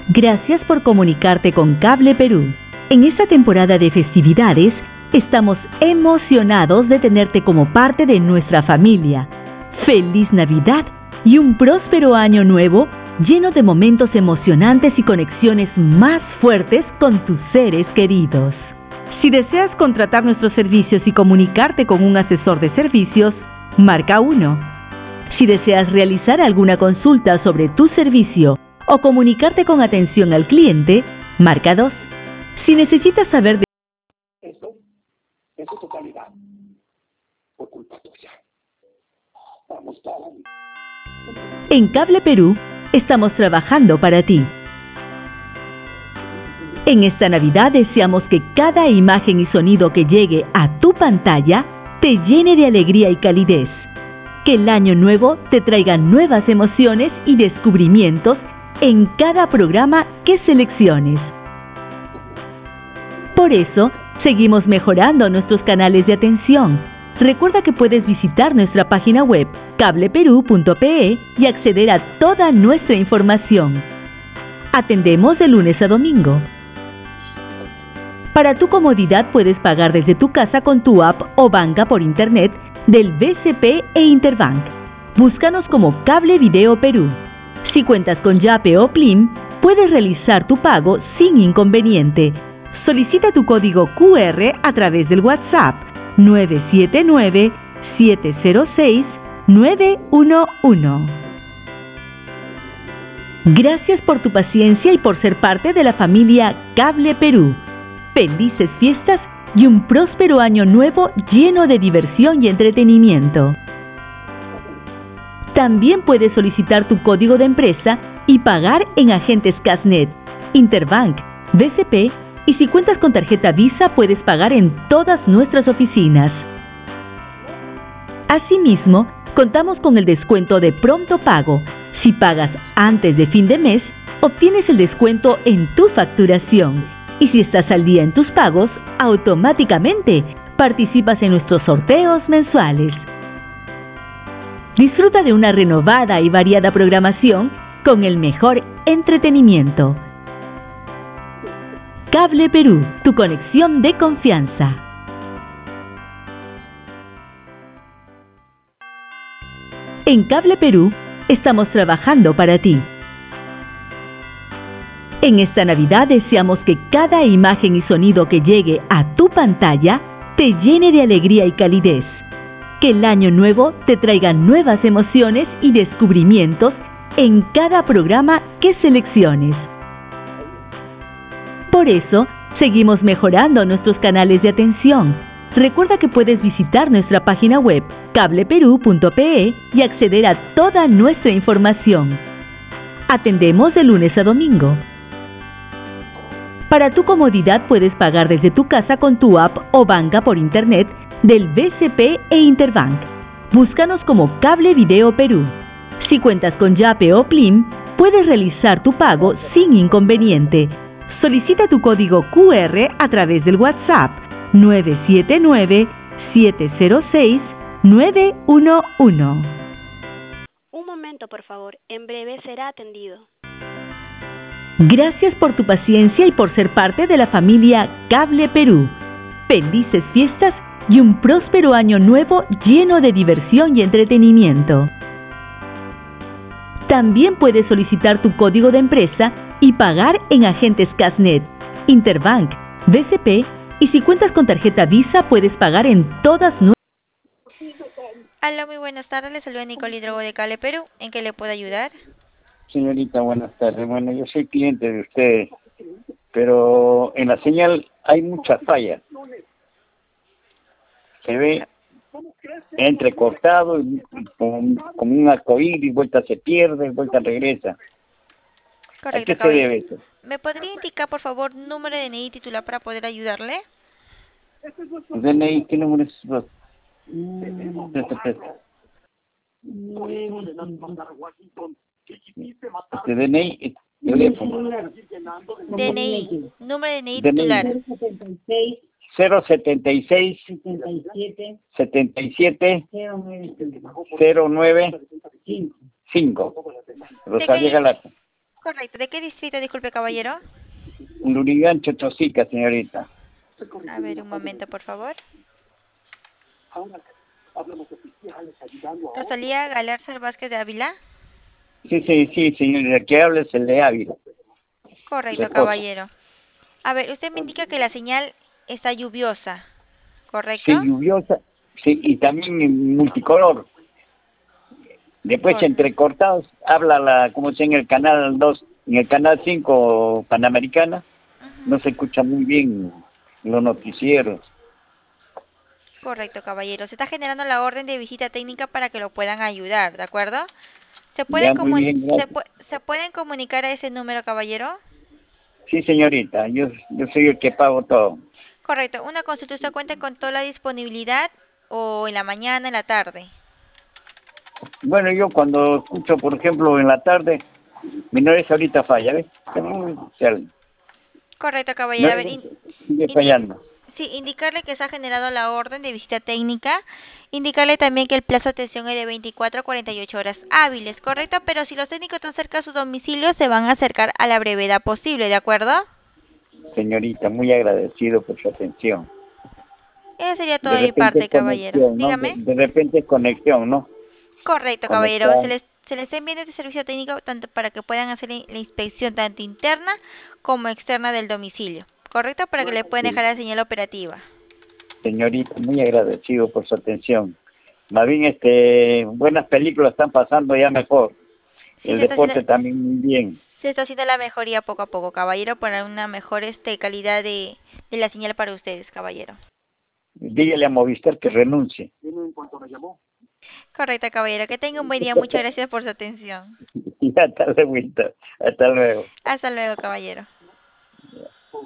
Gracias por comunicarte con Cable Perú. En esta temporada de festividades, estamos emocionados de tenerte como parte de nuestra familia. ¡Feliz Navidad y un próspero año nuevo lleno de momentos emocionantes y conexiones más fuertes con tus seres queridos! Si deseas contratar nuestros servicios y comunicarte con un asesor de servicios, marca 1. Si deseas realizar alguna consulta sobre tu servicio o comunicarte con atención al cliente, marca 2. Si necesitas saber de Esto en su totalidad por culpa tuya. Vamos para En Cable Perú, estamos trabajando para ti. En esta Navidad deseamos que cada imagen y sonido que llegue a tu pantalla te llene de alegría y calidez. Que el año nuevo te traiga nuevas emociones y descubrimientos en cada programa que selecciones. Por eso, seguimos mejorando nuestros canales de atención. Recuerda que puedes visitar nuestra página web cableperú.pe y acceder a toda nuestra información. Atendemos de lunes a domingo. Para tu comodidad puedes pagar desde tu casa con tu app o banca por internet del BCP e Interbank. Búscanos como Cable Video Perú. Si cuentas con Yape o Plim, puedes realizar tu pago sin inconveniente. Solicita tu código QR a través del WhatsApp 979-706-911. Gracias por tu paciencia y por ser parte de la familia Cable Perú. Felices fiestas y un próspero año nuevo lleno de diversión y entretenimiento. También puedes solicitar tu código de empresa y pagar en agentes Casnet, Interbank, BCP y si cuentas con tarjeta Visa puedes pagar en todas nuestras oficinas. Asimismo, contamos con el descuento de pronto pago. Si pagas antes de fin de mes, obtienes el descuento en tu facturación. Y si estás al día en tus pagos, automáticamente participas en nuestros sorteos mensuales. Disfruta de una renovada y variada programación con el mejor entretenimiento. Cable Perú, tu conexión de confianza. En Cable Perú, estamos trabajando para ti. En esta Navidad deseamos que cada imagen y sonido que llegue a tu pantalla te llene de alegría y calidez. Que el año nuevo te traiga nuevas emociones y descubrimientos en cada programa que selecciones. Por eso, seguimos mejorando nuestros canales de atención. Recuerda que puedes visitar nuestra página web cableperú.pe y acceder a toda nuestra información. Atendemos de lunes a domingo. Para tu comodidad puedes pagar desde tu casa con tu app o banca por internet del BCP e Interbank. Búscanos como Cable Video Perú. Si cuentas con Yape o Plim, puedes realizar tu pago sin inconveniente. Solicita tu código QR a través del WhatsApp 979-706-911. Un momento, por favor. En breve será atendido. Gracias por tu paciencia y por ser parte de la familia Cable Perú. Felices fiestas y un próspero año nuevo lleno de diversión y entretenimiento. También puedes solicitar tu código de empresa y pagar en agentes Casnet, Interbank, BCP y si cuentas con tarjeta Visa puedes pagar en todas nuestras. Hola, muy buenas tardes. Les saluda Nicole Hidrogo de Cable Perú. ¿En qué le puedo ayudar? Señorita, buenas tardes. Bueno, yo soy cliente de usted, pero en la señal hay muchas fallas. Se ve entrecortado, como un arcoíris, vuelta se pierde, vuelta regresa. Correcto, ¿A qué se caballero. debe eso? ¿Me podría indicar, por favor, número de DNI titular para poder ayudarle? DNI, ¿qué número es? DNI, teléfono. DNI, número de DNI titular. 076 77 09 5. Rosalía Galata. Correcto. ¿De qué distrito, disculpe, caballero? Lurigancho, Chosica, señorita. A ver, un momento, por favor. Rosalía Galarza Vázquez de Ávila. Sí, señorita, que hable es el de Ávila. Correcto, caballero. A ver, usted me indica que la señal está lluviosa, ¿correcto? Sí, lluviosa, sí, y también en multicolor. Después entrecortados, habla como sea en el canal 2, en el canal 5 Panamericana, no se escucha muy bien los noticieros. Correcto, caballero. Se está generando la orden de visita técnica para que lo puedan ayudar, ¿de acuerdo? ¿Se pueden, Ya, muy bien, gracias. ¿Se pueden comunicar a ese número, caballero? Sí, señorita, yo soy el que pago todo. Correcto. Una consulta, ¿usted cuenta con toda la disponibilidad o en la mañana, en la tarde? Bueno, yo cuando escucho, por ejemplo, en la tarde, mi Noresa ahorita falla, ¿ves? Correcto, caballero. A ver, sigue fallando. sí, indicarle que se ha generado la orden de visita técnica. Indicarle también que el plazo de atención es de 24 a 48 horas hábiles, ¿correcto? Pero si los técnicos están cerca de su domicilio, se van a acercar a la brevedad posible, ¿de acuerdo? Señorita, muy agradecido por su atención. Eso sería todo de mi parte, caballero. ¿No? Dígame. De repente es conexión, ¿no? Correcto, caballero. Conectar. Se les está enviando este servicio técnico tanto para que puedan hacer la inspección tanto interna como externa del domicilio. ¿Correcto? Para que le puedan dejar la señal operativa. Señorita, muy agradecido por su atención. Más bien, buenas películas están pasando ya mejor. Sí, El deporte también muy bien. se está haciendo la mejoría poco a poco, caballero, para una mejor calidad de la señal para ustedes, caballero. Dígale a Movistar que renuncie. Correcto, caballero. Que tenga un buen día. Muchas gracias por su atención. Y hasta luego. Hasta luego, caballero.